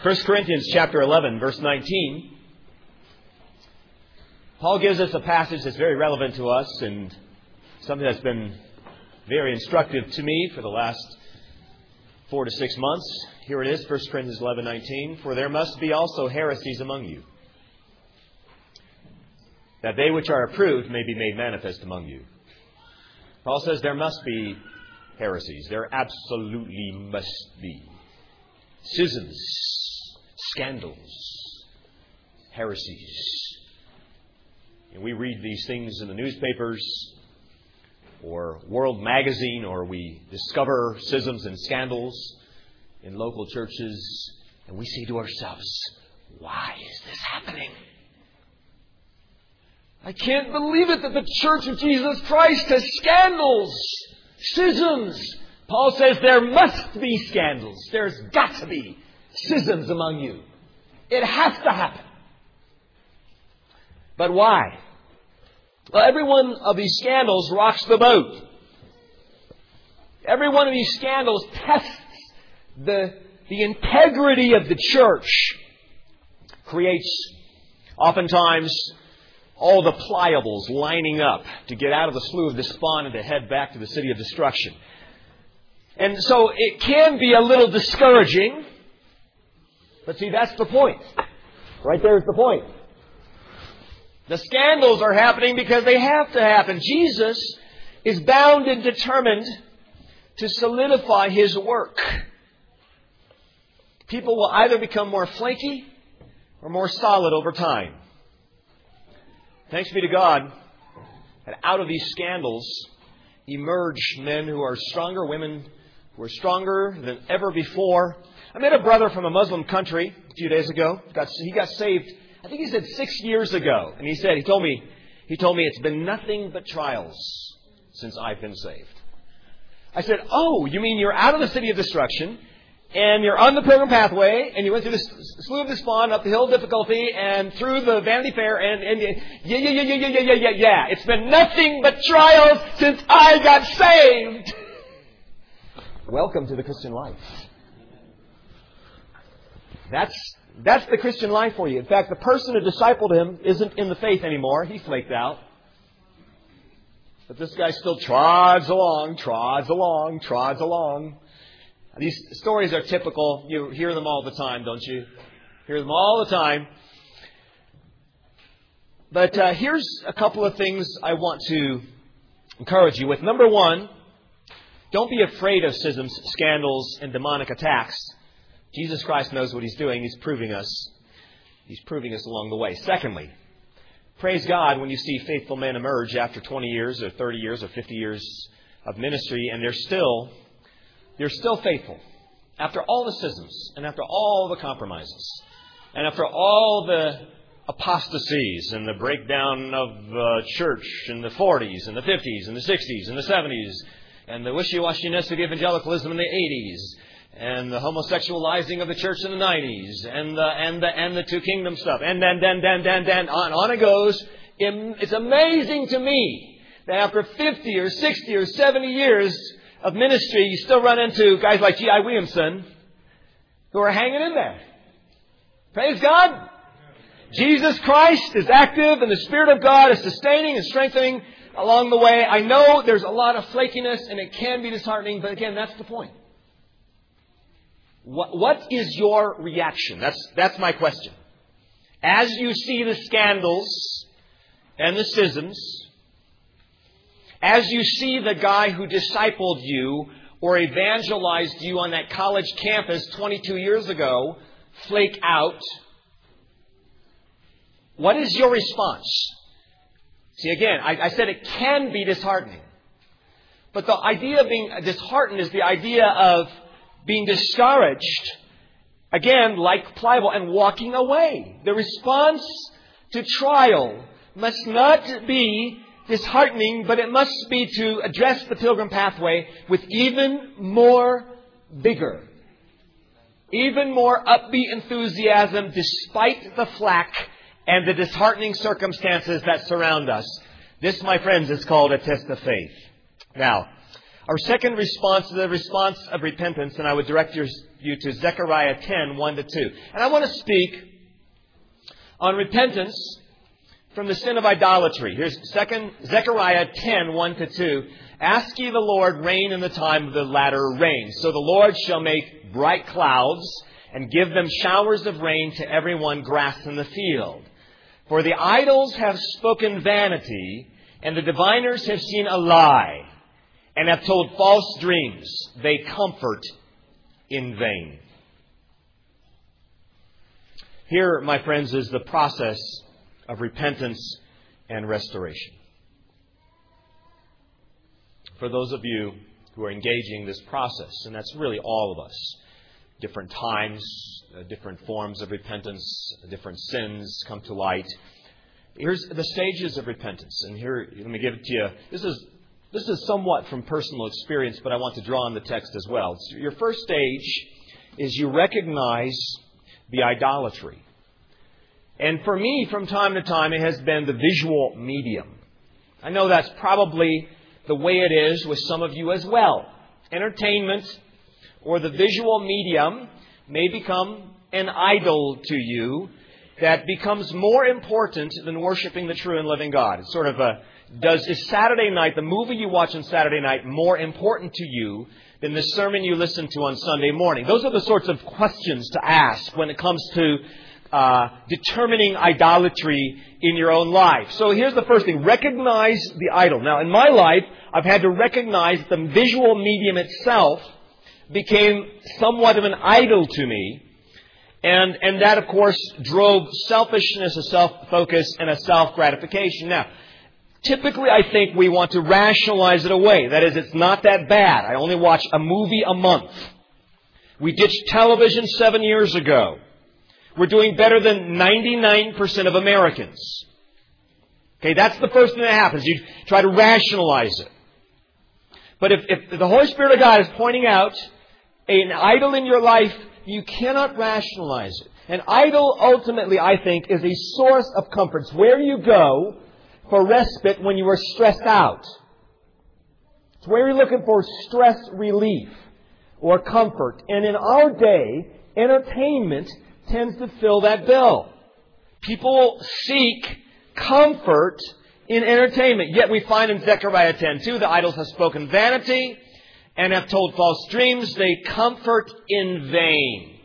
1 Corinthians chapter 11, verse 19. Paul gives us a passage that's very relevant to us and something that's been very instructive to me for the last 4 to 6 months. Here it is, 1 Corinthians 11:19. For there must be also heresies among you, that they which are approved may be made manifest among you. Paul says there must be heresies. There absolutely must be. Schisms, scandals, heresies. And we read these things in the newspapers or World Magazine, or we discover schisms and scandals in local churches, and we say to ourselves, why is this happening? I can't believe it that the Church of Jesus Christ has scandals, schisms. Paul says there must be scandals. There's got to be schisms among you. It has to happen. But why? Well, every one of these scandals rocks the boat. Every one of these scandals tests the integrity of the church. Creates, oftentimes, all the pliables lining up to get out of the slough of despond and to head back to the city of destruction. And so it can be a little discouraging. But see, that's the point. Right there is the point. The scandals are happening because they have to happen. Jesus is bound and determined to solidify His work. People will either become more flaky or more solid over time. Thanks be to God that out of these scandals emerge men who are stronger, women who are stronger than ever before. I met a brother from a Muslim country a few days ago. He got saved, I think he said 6 years ago. And he told me it's been nothing but trials since I've been saved. I said, oh, you mean you're out of the city of destruction, and you're on the pilgrim pathway, and you went through the slough of despond, up the hill of difficulty, and through the Vanity Fair, and yeah. It's been nothing but trials since I got saved. Welcome to the Christian life. That's the Christian life for you. In fact, the person who discipled him isn't in the faith anymore. He flaked out. But this guy still trods along. These stories are typical. You hear them all the time, don't you? Hear them all the time. But here's a couple of things I want to encourage you with. Number one, don't be afraid of schisms, scandals, and demonic attacks. Jesus Christ knows what He's doing. He's proving us. He's proving us along the way. Secondly, praise God when you see faithful men emerge after 20 years or 30 years or 50 years of ministry, and they're still faithful. After all the schisms, and after all the compromises, and after all the apostasies and the breakdown of the church in the 40s and the 50s and the 60s and the 70s, and the wishy-washiness of evangelicalism in the 80s, and the homosexualizing of the church in the 90s, and the two kingdom stuff, and then on it goes. It's amazing to me that after 50 or 60 or 70 years of ministry, you still run into guys like G.I. Williamson who are hanging in there. Praise God. Jesus Christ is active, and the Spirit of God is sustaining and strengthening along the way. I know there's a lot of flakiness, and it can be disheartening, but again, that's the point. What is your reaction? That's my question. As you see the scandals and the schisms, as you see the guy who discipled you or evangelized you on that college campus 22 years ago flake out, what is your response? See, again, I said it can be disheartening. But the idea of being disheartened is the idea of being discouraged, again, like pliable, and walking away. The response to trial must not be disheartening, but it must be to address the pilgrim pathway with even more vigor, even more upbeat enthusiasm, despite the flack and the disheartening circumstances that surround us. This, my friends, is called a test of faith. Now, Our second response is the response of repentance, and I would direct you to Zechariah 10, 1-2. And I want to speak on repentance from the sin of idolatry. Here's Zechariah 10, 1-2. Ask ye the Lord rain in the time of the latter rain. So the Lord shall make bright clouds and give them showers of rain to every one grass in the field. For the idols have spoken vanity, and the diviners have seen a lie, and have told false dreams. They comfort in vain. Here, my friends, is the process of repentance and restoration. For those of you who are engaging this process, and that's really all of us, different times, different forms of repentance, different sins come to light. Here's the stages of repentance. And here, let me give it to you. This is somewhat from personal experience, but I want to draw on the text as well. So your first stage is you recognize the idolatry. And for me, from time to time, it has been the visual medium. I know that's probably the way it is with some of you as well. Entertainment or the visual medium may become an idol to you that becomes more important than worshiping the true and living God. It's sort of is Saturday night, the movie you watch on Saturday night, more important to you than the sermon you listen to on Sunday morning? Those are the sorts of questions to ask when it comes to determining idolatry in your own life. So here's the first thing. Recognize the idol. Now, in my life, I've had to recognize the visual medium itself became somewhat of an idol to me. And that, of course, drove selfishness, a self-focus, and a self-gratification. Now, typically, I think we want to rationalize it away. That is, it's not that bad. I only watch a movie a month. We ditched television 7 years ago. We're doing better than 99% of Americans. Okay, that's the first thing that happens. You try to rationalize it. But if the Holy Spirit of God is pointing out an idol in your life, you cannot rationalize it. An idol, ultimately, I think, is a source of comfort. It's where you go for respite when you are stressed out. It's where you're looking for stress relief or comfort. And in our day, entertainment tends to fill that bill. People seek comfort in entertainment. Yet we find in Zechariah 10:2, the idols have spoken vanity and have told false dreams. They comfort in vain.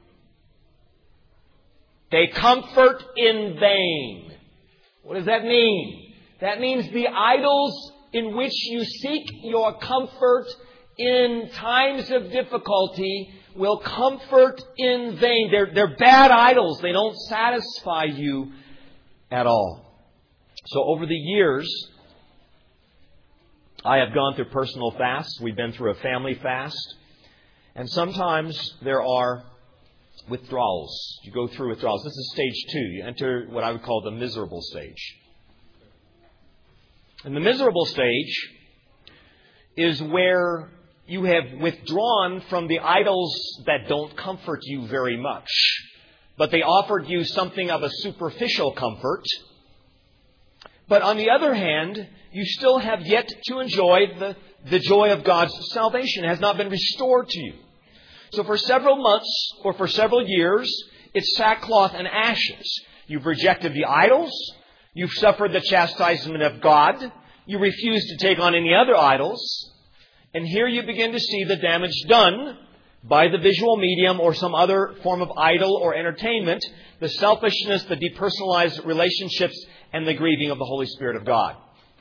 They comfort in vain. What does that mean? That means the idols in which you seek your comfort in times of difficulty will comfort in vain. They're bad idols. They don't satisfy you at all. So over the years, I have gone through personal fasts. We've been through a family fast. And sometimes there are withdrawals. You go through withdrawals. This is stage 2. You enter what I would call the miserable stage. And the miserable stage is where you have withdrawn from the idols that don't comfort you very much. But they offered you something of a superficial comfort. But on the other hand, you still have yet to enjoy the joy of God's salvation. It has not been restored to you. So for several months or for several years, it's sackcloth and ashes. You've rejected the idols. You've suffered the chastisement of God. You refuse to take on any other idols. And here you begin to see the damage done by the visual medium or some other form of idol or entertainment, the selfishness, the depersonalized relationships, and the grieving of the Holy Spirit of God.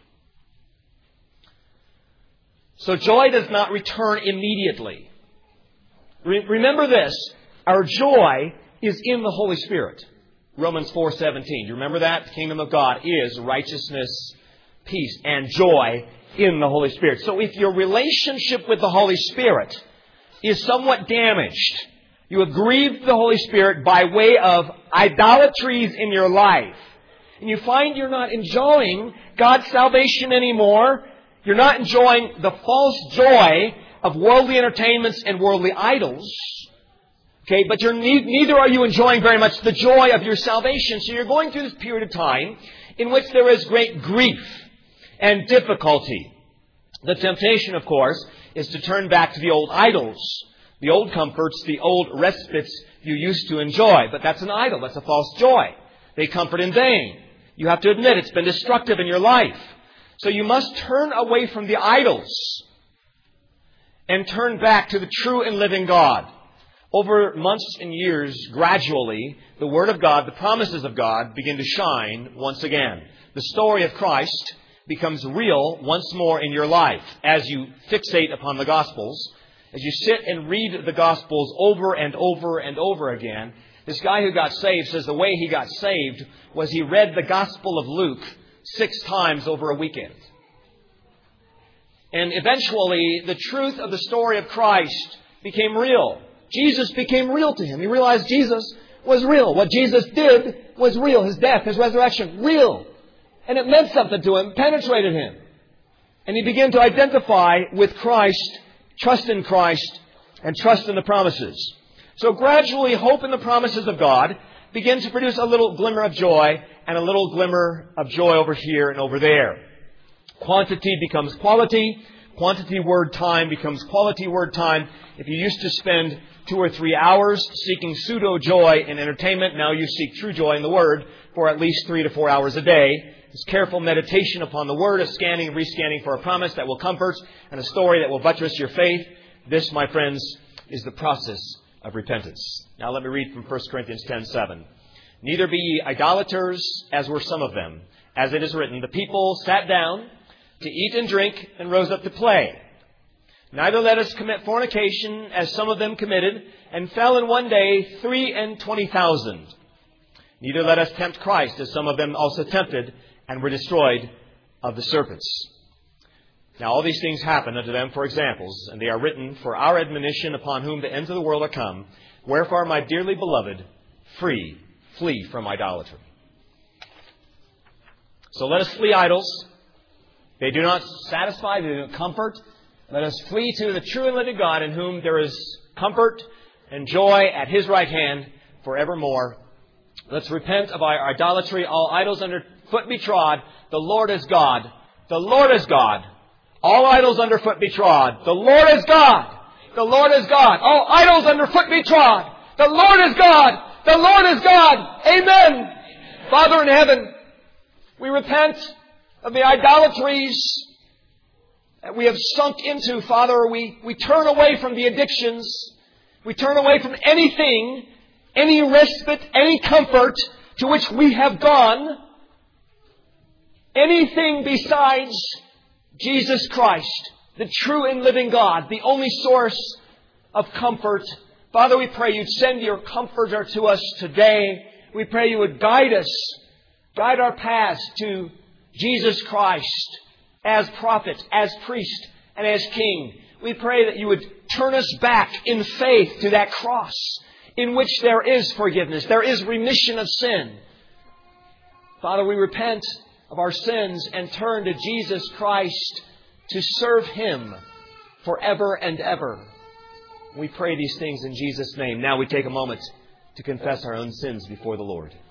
So joy does not return immediately. Remember this, our joy is in the Holy Spirit. Romans 4:17. Do you remember that? The kingdom of God is righteousness, peace, and joy in the Holy Spirit. So if your relationship with the Holy Spirit is somewhat damaged, you have grieved the Holy Spirit by way of idolatries in your life, and you find you're not enjoying God's salvation anymore, you're not enjoying the false joy of worldly entertainments and worldly idols, okay, but neither are you enjoying very much the joy of your salvation. So you're going through this period of time in which there is great grief and difficulty. The temptation, of course, is to turn back to the old idols, the old comforts, the old respites you used to enjoy. But that's an idol. That's a false joy. They comfort in vain. You have to admit it's been destructive in your life. So you must turn away from the idols and turn back to the true and living God. Over months and years, gradually, the Word of God, the promises of God, begin to shine once again. The story of Christ becomes real once more in your life as you fixate upon the Gospels. As you sit and read the Gospels over and over and over again, this guy who got saved says the way he got saved was he read the Gospel of Luke 6 times over a weekend. And eventually, the truth of the story of Christ became real. Jesus became real to him. He realized Jesus was real. What Jesus did was real. His death, His resurrection, real. And it meant something to him, penetrated him. And he began to identify with Christ, trust in Christ, and trust in the promises. So gradually, hope in the promises of God begins to produce a little glimmer of joy and a little glimmer of joy over here and over there. Quantity becomes quality. Quantity word time becomes quality word time. If you used to spend 2 or 3 hours seeking pseudo-joy in entertainment, now you seek true joy in the Word for at least 3 to 4 hours a day. It's careful meditation upon the Word, a scanning and rescanning for a promise that will comfort and a story that will buttress your faith. This, my friends, is the process of repentance. Now let me read from 1 Corinthians 10:7. Neither be ye idolaters, as were some of them. As it is written, the people sat down to eat and drink and rose up to play. Neither let us commit fornication, as some of them committed, and fell in one day 23,000. Neither let us tempt Christ, as some of them also tempted, and were destroyed of the serpents. Now all these things happen unto them for examples, and they are written for our admonition, upon whom the ends of the world are come. Wherefore, my dearly beloved, flee from idolatry. So let us flee idols. They do not satisfy, they do not comfort. Let us flee to the true and living God, in whom there is comfort and joy at His right hand forevermore. Let's repent of our idolatry. All idols under foot be trod. The Lord is God. The Lord is God. All idols under foot be trod. The Lord is God. The Lord is God. All idols under foot be trod. The Lord is God. The Lord is God. Amen. Father in heaven, we repent of the idolatries that we have sunk into, Father. We turn away from the addictions. We turn away from anything, any respite, any comfort to which we have gone. Anything besides Jesus Christ, the true and living God, the only source of comfort. Father, we pray You'd send Your Comforter to us today. We pray You would guide us, guide our paths to Jesus Christ as prophet, as priest, and as king. We pray that You would turn us back in faith to that cross in which there is forgiveness, there is remission of sin. Father, we repent of our sins and turn to Jesus Christ to serve Him forever and ever. We pray these things in Jesus' name. Now we take a moment to confess our own sins before the Lord.